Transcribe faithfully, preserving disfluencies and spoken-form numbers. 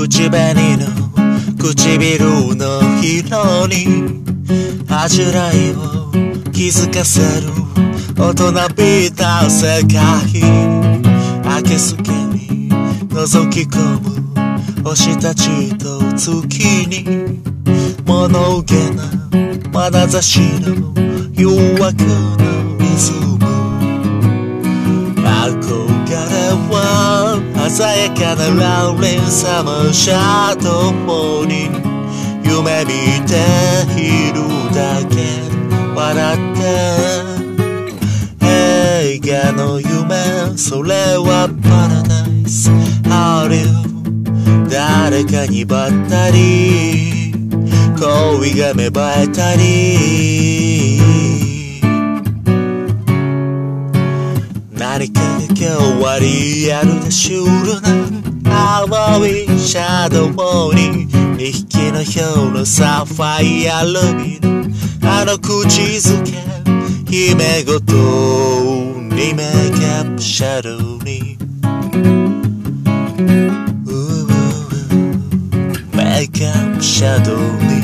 口紅の唇の色に恥じらいを気づかせる大人びた世界、明けすけに覗き込む星たちと月に物憂げな眼差しの誘惑のリズム、憧れは鮮やかなラウレンサマーシャドウに夢見ているだけ笑って映画の夢、それはパラダイスハリウッド、誰かにばったり恋が芽生えたり、何かが今日はリアルでシュールな青いシャドウににひきのようなサファイアルビのあの口づけ、姫ごとにメイクアップシャドウにメイクアップシャドウに